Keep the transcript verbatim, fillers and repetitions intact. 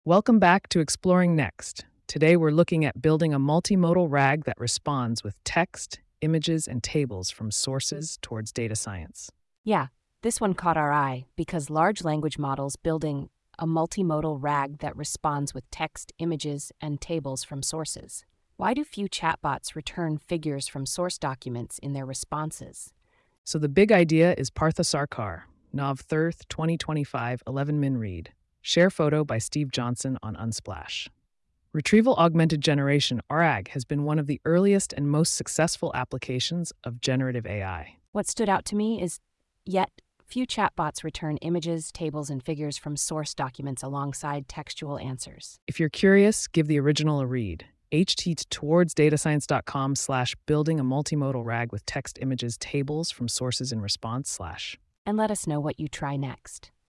Welcome back to Exploring Next. Today we're looking at building a multimodal RAG that responds with text, images, and tables from sources towards data science. Yeah, this one caught our eye because large language models building a multimodal RAG that responds with text, images, and tables from sources. Why do few chatbots return figures from source documents in their responses? So the big idea is Partha Sarkar, Nov third, twenty twenty-five, eleven min read. Share photo by Steve Johnson on Unsplash. Retrieval Augmented Generation, R A G, has been one of the earliest and most successful applications of generative A I. What stood out to me is, yet, few chatbots return images, tables, and figures from source documents alongside textual answers. If you're curious, give the original a read. Ht towards datascience.com slash building a multimodal RAG with text, images, tables from sources in response slash. And let us know what you try next.